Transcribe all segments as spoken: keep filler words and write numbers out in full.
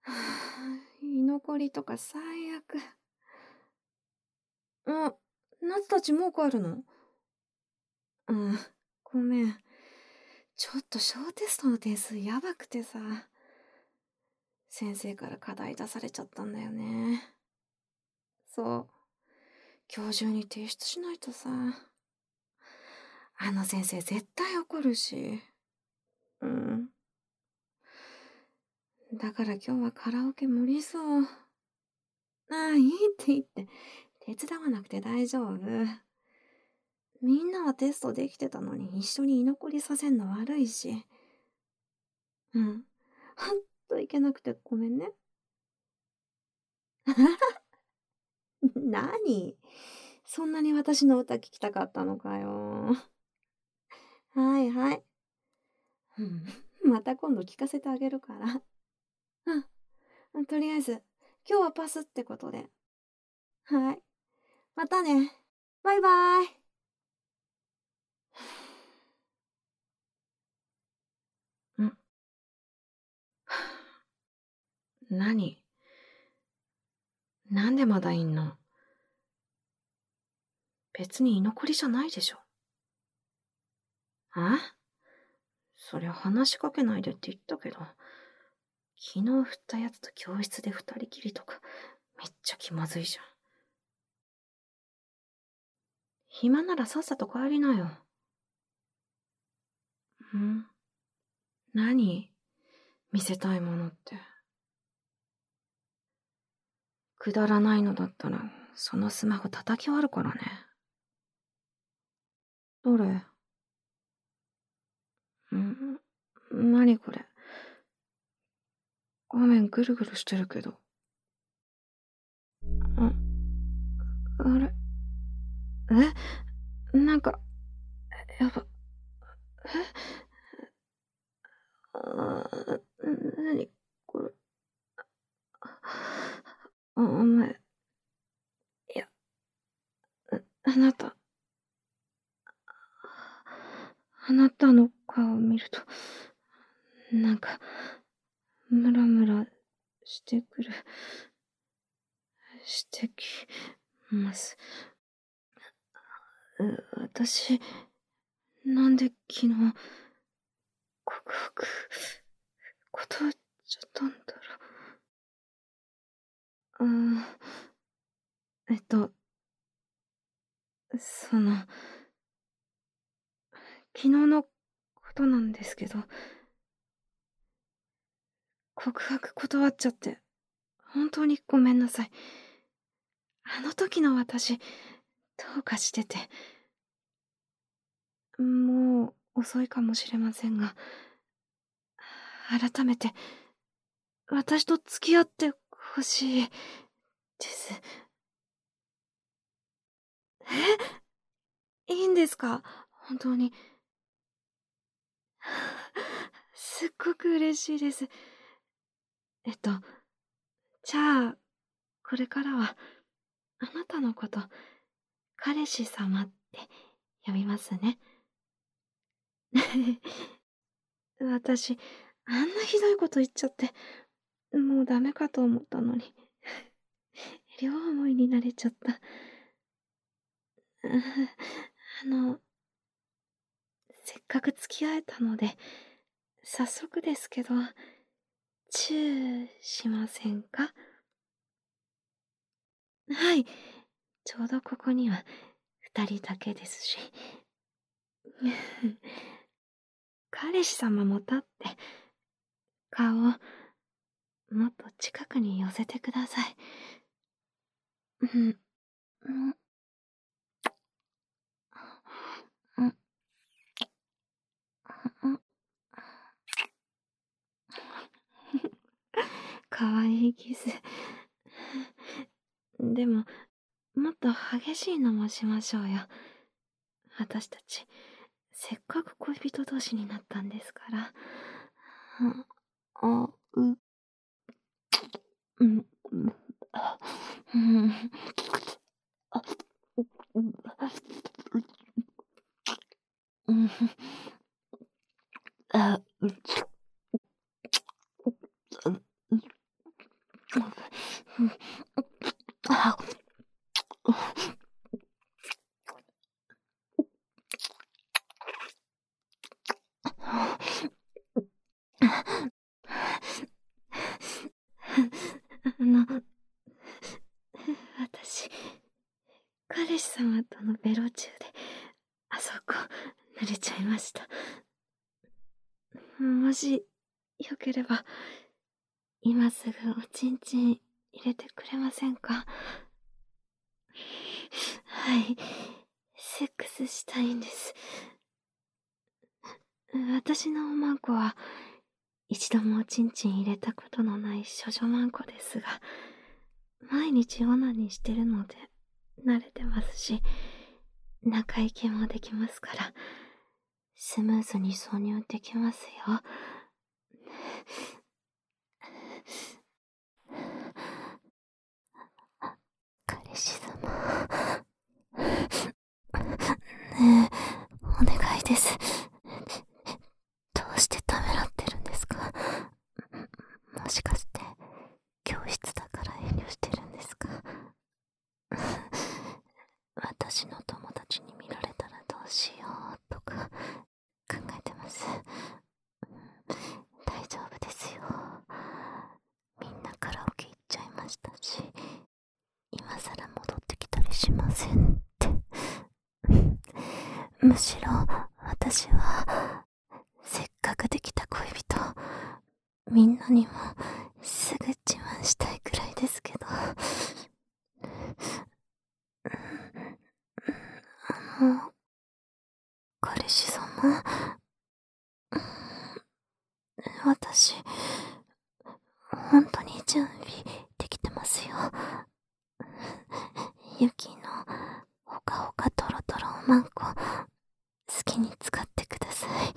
居残りとか最悪。あ、夏たちもう帰るの？うん、ごめん。ちょっと小テストの点数やばくてさ。先生から課題出されちゃったんだよね。そう。今日中に提出しないとさ。あの先生絶対怒るし。うん。だから今日はカラオケ無理そう。ああ、いいっていいって。手伝わなくて大丈夫。みんなはテストできてたのに一緒に居残りさせんの悪いし。うん。ほんといけなくてごめんね。何？そんなに私の歌聞きたかったのかよ。はいはい。うん。また今度聞かせてあげるから。うん。とりあえず、今日はパスってことで。はい。またね。バイバイ。ん何？なんでまだいんの？別に居残りじゃないでしょ。あ？そりゃ話しかけないでって言ったけど、昨日振ったやつと教室で二人きりとか、めっちゃ気まずいじゃん。暇ならさっさと帰りなよ。ん？何？見せたいものって。くだらないのだったら、そのスマホ叩き割るからね。どれ？ん？何これ？画面ぐるぐるしてるけど。あ、あれ？え？なんか、やば、え？あー、なにこれ。あ、お前、いや、あなた、あなたの顔を見ると、なんか、ムラムラしてくる、してきます。う私、なんで昨日、告白、断っちゃったんだろう。うーん、えっと、その、昨日のことなんですけど、告白断っちゃって、本当にごめんなさい。あの時の私、どうかしてて、もう遅いかもしれませんが、改めて、私と付き合ってほしいです。え？いいんですか？本当に。すっごく嬉しいです。えっと、じゃあ、これからは、あなたのこと、彼氏様って呼びますね。私、あんなひどいこと言っちゃって、もうダメかと思ったのに。両思いになれちゃった。あの、せっかく付き合えたので、早速ですけど、チューしませんか？はい。ちょうどここには二人だけですし。彼氏様も立って、顔をもっと近くに寄せてください。うん、うん、うん、うん。かわいいキス。でも、もっと激しいのもしましょうよ。私たち、せっかく恋人同士になったんですから。あ、う、うん、うん、うん、あ、うん、うん、あ、うん、 あの、私、彼氏様とのベロ中で、あそこ、濡れちゃいました。もし、よければ、今すぐおちんちん入れてくれませんか？はい、セックスしたいんです。私のおまんこは、一度もおちんちん入れたことのない処女まんこですが、毎日オナニーしてるので、慣れてますし、中行きもできますから、スムーズに挿入できますよ。彼氏様。ねえ、お願いです。どうしてためらってるんですか？もしかして、教室だから遠慮してるんですか？私の友達に見られたらどうしようとか考えてます。大丈夫ですよ。みんなカラオケ行っちゃいましたし、今さら戻ってきたりしませんって。むしろ私はせっかくできた恋人、みんなにもすぐ自慢したいくらいですけど。あの、彼氏様、私、本当に準備できてますよ。ユキのほかほかトロトロおまんこ、好きに使ってください。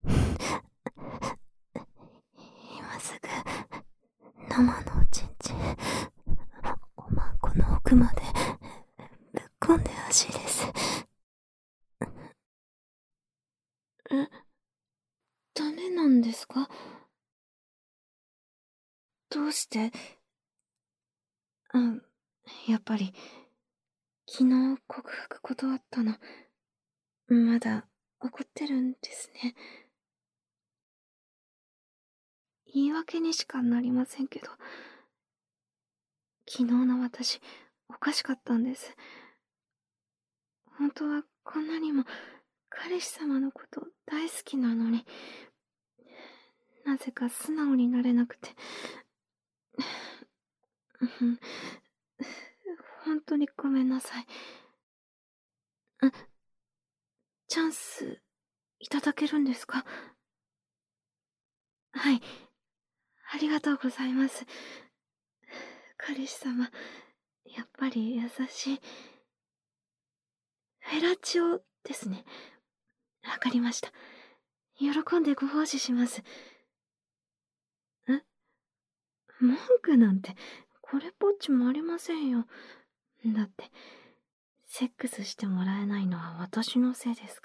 今すぐ生のおちんちんおまんこの奥までぶっこんでほしいです。え、ダメなんですか？どうして？うん、やっぱり昨日告白断ったのまだ怒ってるんですね。言い訳にしかなりませんけど、昨日の私おかしかったんです。本当はこんなにも彼氏様のこと大好きなのに、なぜか素直になれなくて。本当にごめんなさい。あ、チャンスいただけるんですか？はい、ありがとうございます。彼氏様、やっぱり優しい。フェラチオですね。わかりました。喜んでご奉仕します。え？文句なんて、これっぽっちもありませんよ。だって、セックスしてもらえないのは私のせいですから。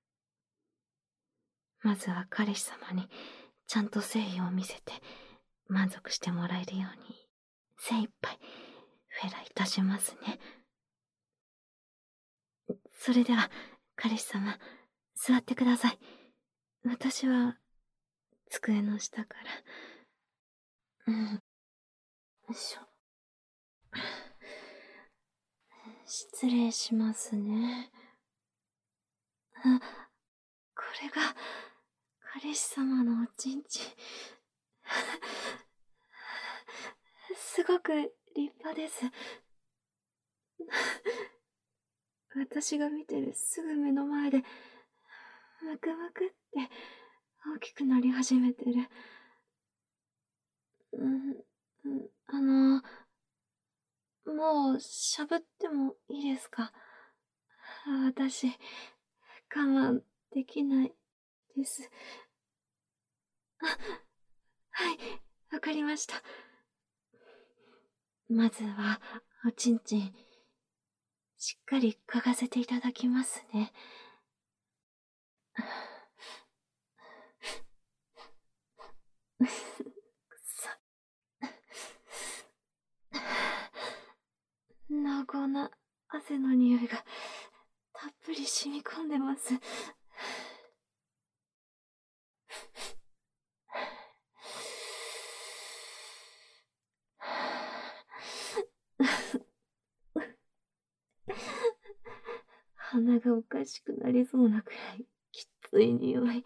まずは彼氏様にちゃんと誠意を見せて満足してもらえるように精一杯フェラいたしますね。それでは彼氏様、座ってください。私は机の下から。うん。よいしょ。失礼しますね。あ、これが彼氏様のおちんちん。すごく立派です。私が見てるすぐ目の前でムクムクって大きくなり始めてる。うん、あの、もうしゃぶってもいいですか？私、我慢できないです。あ、はい、わかりました。まずは、おちんちん、しっかり嗅がせていただきますね。 生の匂いがたっぷり染み込んでます。鼻がおかしくなりそうなくらいきつい匂い。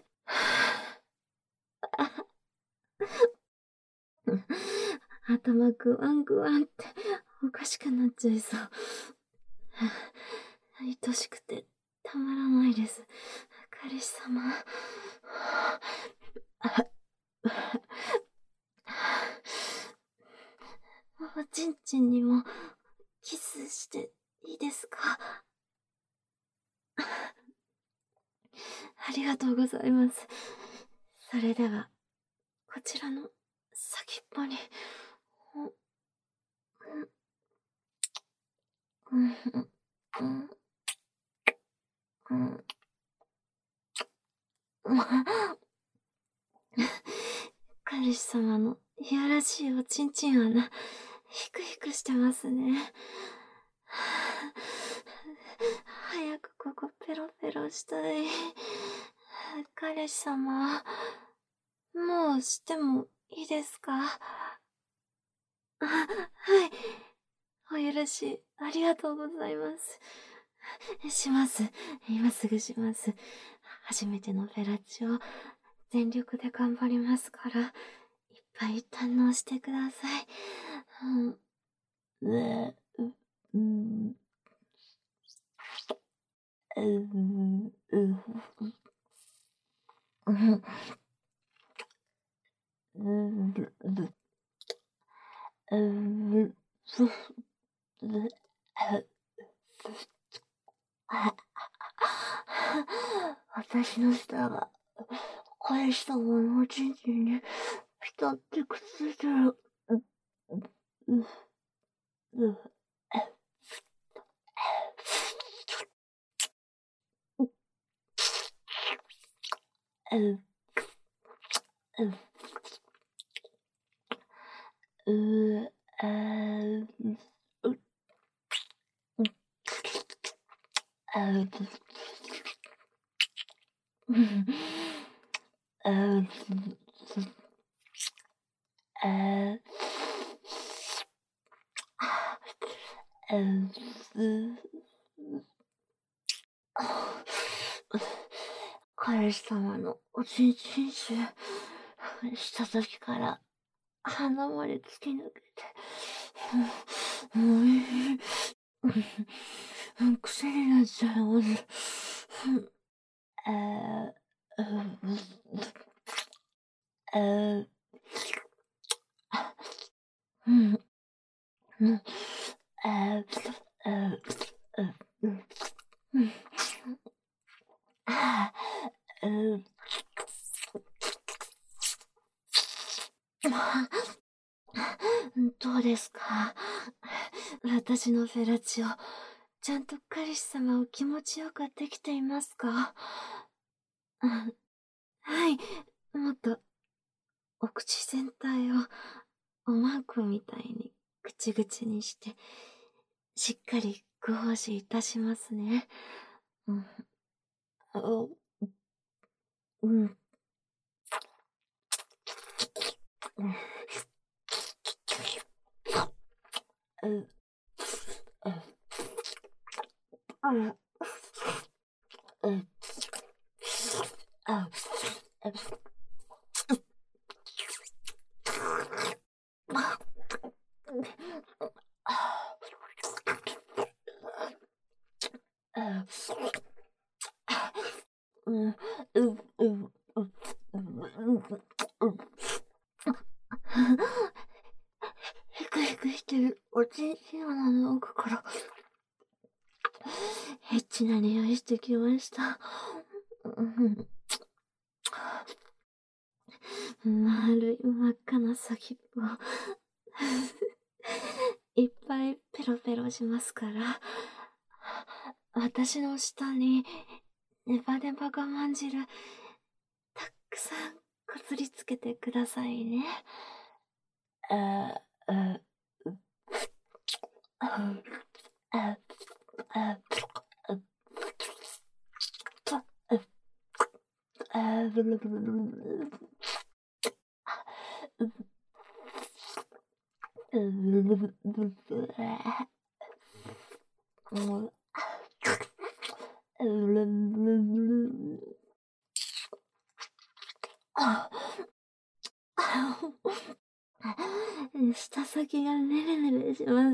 頭グワングワンっておかしくなっちゃいそう。愛しくてたまらないです。彼氏様。おちんちんにもキスしていいですか？ありがとうございます。それでは、こちらの先っぽに、うん、うん、うん、うん、うん。彼氏様のいやらしいおちんちん穴、ヒクヒクしてますね。早くここペロペロしたい。彼氏様、もうしてもいいですか？あ、はい。お許し、ありがとうございます。します。今すぐします。初めてのフェラチオ、全力で頑張りますから、いっぱい堪能してください。うん。うえ、う、うん。うん、うん、うん。うん、うん、そう、うん、あ、私の舌が、彼氏様のおちんちんに、ピタってくっついてる。うん、うん、うん、うん、うん、う、あー、う、あー、うん、あー、あー、あー、彼氏様のおちんちん臭した時から鼻まで突き抜けて、もういい。癖になっちゃいます。あー、あー、うん、うん、あー、あー、うん、うん、あー、うん、どうですか？私のフェラチオ、ちゃんと彼氏様を気持ちよくできていますか？うん、はい、もっとお口全体をおまんこみたいにぐちぐちにして、しっかりご奉仕いたしますね。うん、お、うん、うん、うん、うん、うん、あ、うん、うん、うん、うん、うん、ヒクヒクしてるおちんちん穴の奥から、エッチな匂いしてきました。うん、丸い真っ赤な先っぽ。いっぱいペロペロしますから、私の下にネバネバがまんじる、たくさんこすりつけてくださいね。あ、あ、あ、あ、 舌先がネレネレします。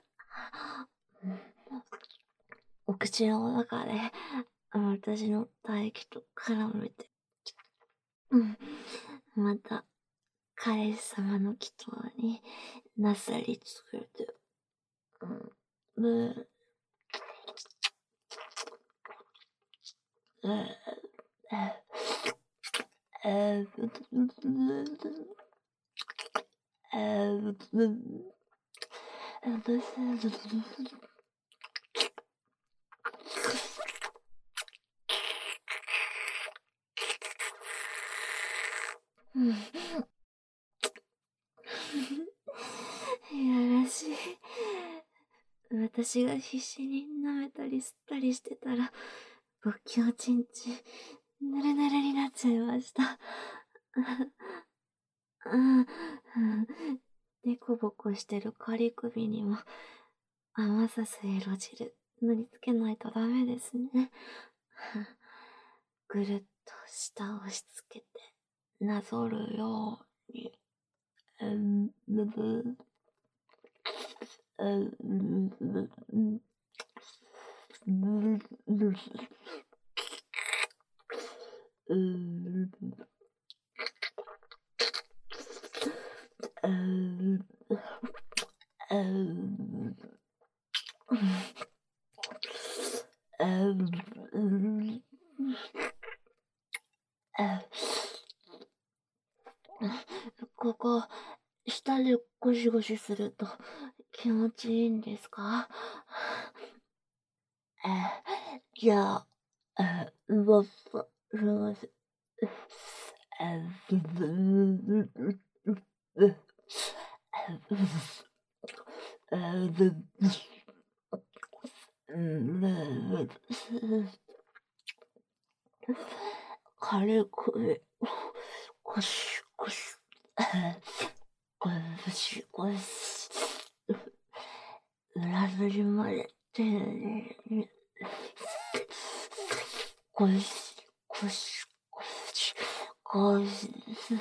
お口の中で私の唾液と絡めて、うん、また彼氏様の祈祷になさりつけて、うん、ねえ、え、え、いやらしい。私が必死に舐めたり吸ったりしてたら、勃起おちんち、ぬるぬるになっちゃいました。でこぼこしてる仮首にも甘さす色汁塗りつけないとダメですね。ぐるっと下押し付けてなぞるように。うんぬぶうんぬぶここ、舌でゴシゴシすると気持ちいいんですか？じゃあ、うわっさ、うわっさ、軽く、ゴシゴシ、ゴシゴシ、裏筋まで丁寧に、ゴシゴシゴシゴシ、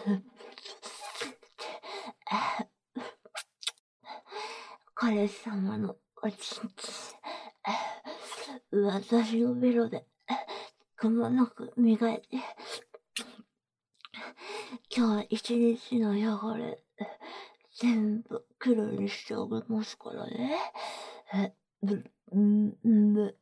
彼氏様のおちんち、私のベロでくまなく磨いて、今日一日の汚れ全部黒にしてあげますからね。え、ぶ、ん、ぶ、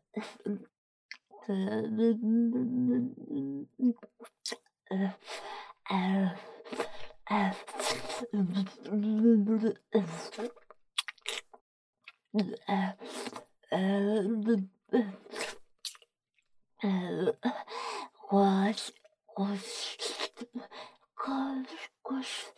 ゴシゴシゴシゴシ、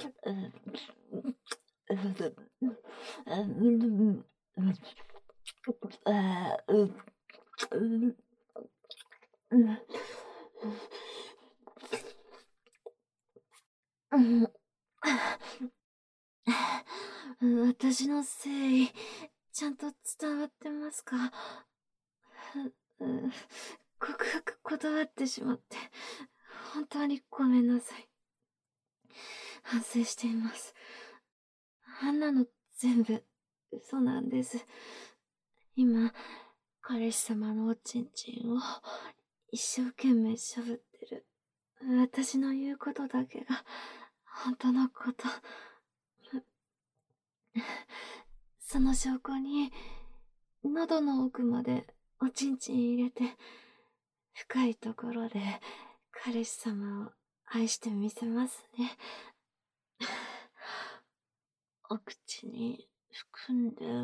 私の誠意、ちゃんと伝わってますか？告白断ってしまって、本当にごめんなさい。反省しています。あんなの全部嘘なんです。今、彼氏様のおちんちんを一生懸命しゃぶってる私の言うことだけが本当のこと。その証拠に、喉の奥までおちんちん入れて、深いところで彼氏様を愛してみせますね。お口に含んで、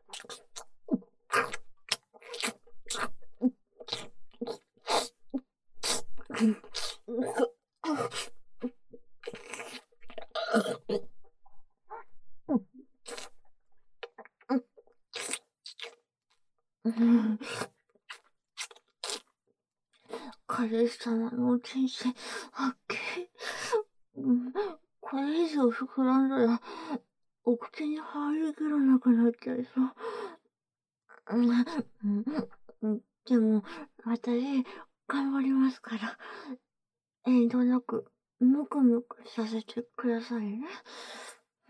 彼氏様の人生、はっきり。うん、これ以上膨らんだら、お口に入りきらなくなっちゃいそう。うん、うん、でも、私、頑張りますから、遠慮なく、むくむくさせてくださいね。うん。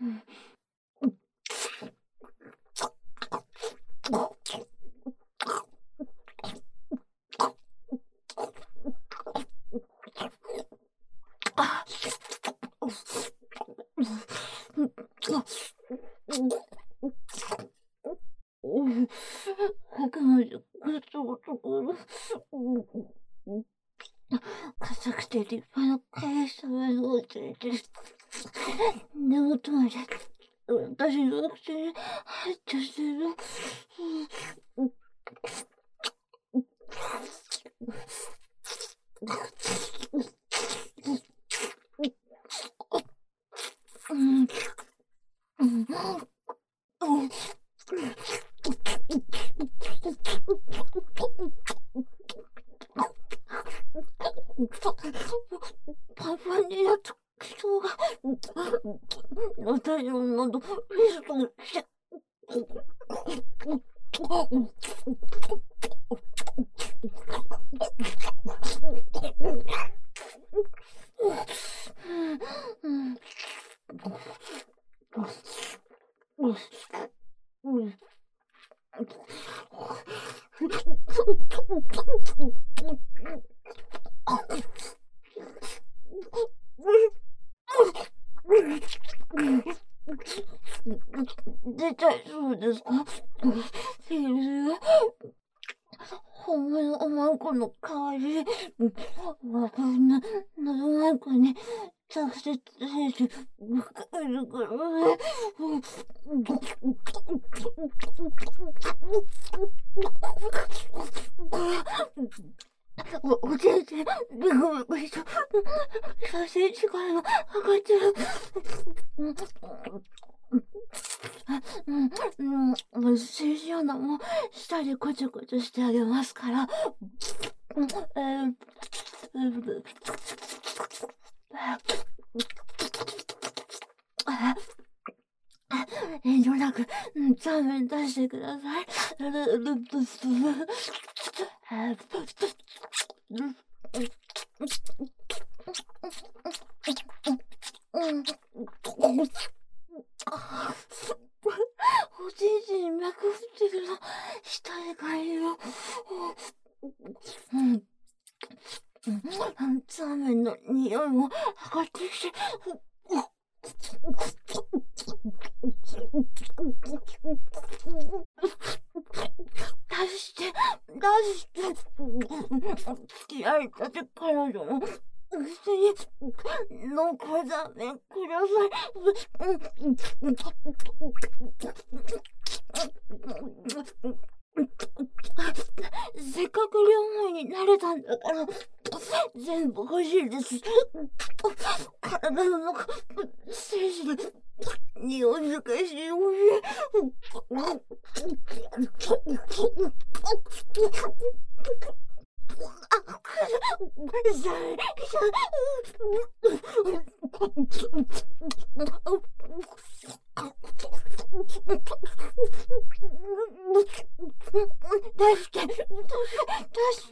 硬くて立派な返した目が落ちて、根元まで私の口に入っちゃってる。パパになった人が、私の喉、フィストして、出ちゃいそうですか？セール本物のマンコの代わり、私の喉マンコに直接精子かえるからね。お、おじいちゃん、ビクビクして、写真力が上がってる。うん、うん、精子穴も下でこちょこちょしてあげますから。えー、遠慮なく、ザーメン出してください。おじいじに脈打ってるの、下で借りるよ。うん。ザーメンの匂いも上がってきて、出して、出して、付き合いたて彼女のくせに、濃厚ザーメンください。せっかく両思いになれたんだから、全部欲しいです。体の中、精子で、匂いづかしいおいしい。出して、出して、出して。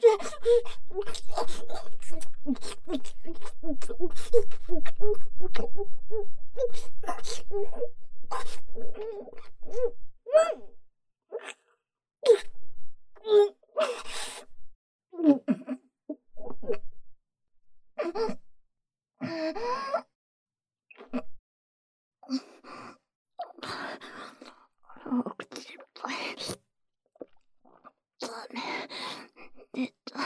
お口いっぱい。ダメ。出た。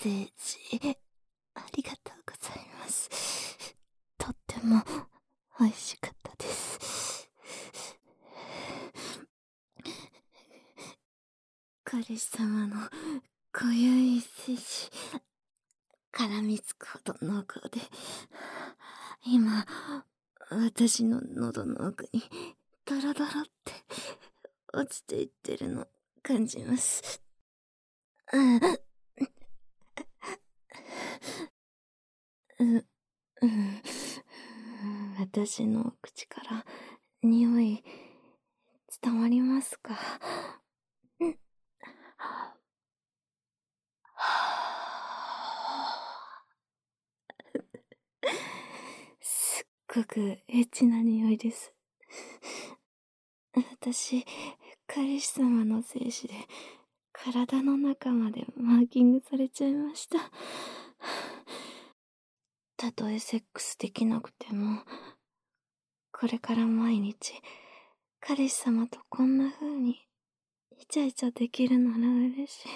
ージ、ありがとうございます。とっても美味しかったです。彼氏様の濃ゆい精子、絡みつくほど濃厚で、今、私の喉の奥にドロドロって落ちていってるの感じます。うん、う、うん、私の口から匂い伝わりますか？うん、すっごくエッチな匂いです。私、彼氏様の精子で体の中までマーキングされちゃいました。たとえセックスできなくても、これから毎日、彼氏様とこんな風にイチャイチャできるなら嬉しい。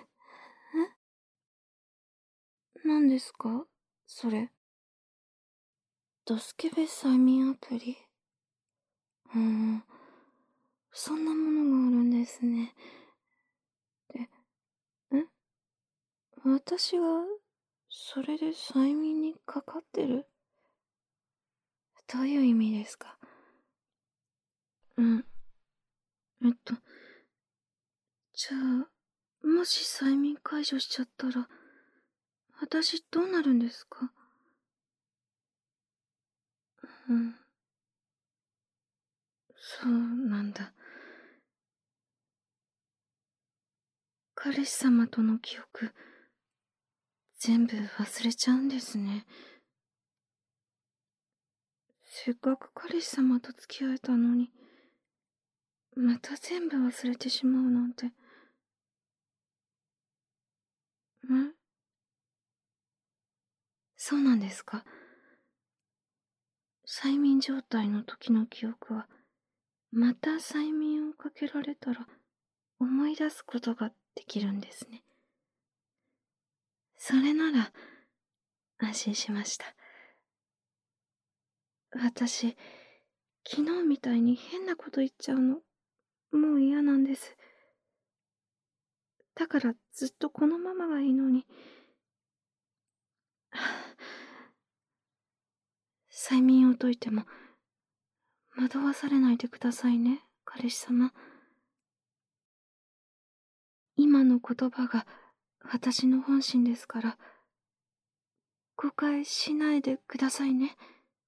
え？何ですかそれ。ドスケベ催眠アプリ。うーん、そんなものがあるんですね。で、え私が、それで催眠にかかってる？どういう意味ですか？うん。えっと、じゃあ、もし催眠解除しちゃったら、私どうなるんですか？うん。そうなんだ。彼氏様との記憶、全部忘れちゃうんですね。せっかく彼氏様と付き合えたのに、また全部忘れてしまうなんて。ん？そうなんですか？催眠状態の時の記憶は、また催眠をかけられたら思い出すことができるんですね。それなら安心しました。私、昨日みたいに変なこと言っちゃうの、もう嫌なんです。だからずっとこのままがいいのに。催眠を解いても惑わされないでくださいね、彼氏様。今の言葉が私の本心ですから、誤解しないでくださいね。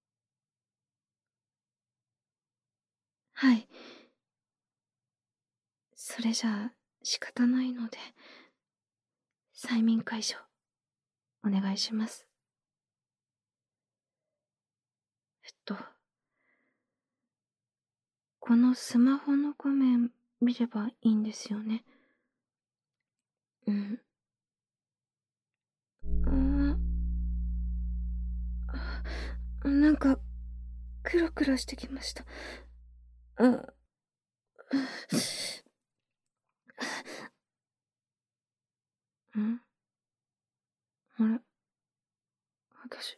はい。それじゃあ仕方ないので、催眠解除、お願いします。えっと、このスマホの画面見ればいいんですよね。うん。うん。あ、なんか、クラクラしてきました。あ、んあれ私、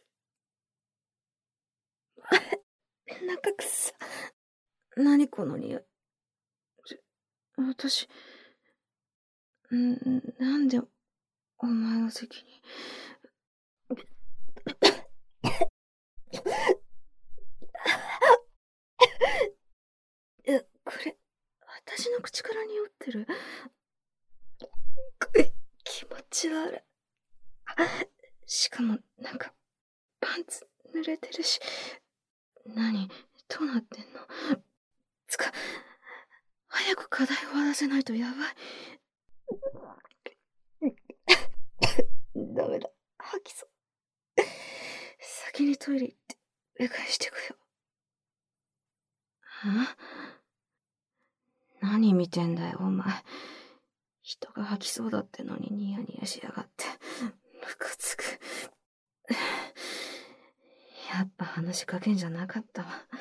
中くさ。何この匂い。ち私、んなんでお前が席に。え、これ、私の口から匂ってる？え、気持ち悪い。しかも、なんか、パンツ濡れてるし。何？どうなってんの？つか、早く課題終わらせないとやばい。ダメだ。吐きそう。先にトイレ行って、うがいしてくよ。ん？何見てんだよ、お前。人が吐きそうだってのにニヤニヤしやがって。ムカつく。やっぱ話しかけんじゃなかったわ。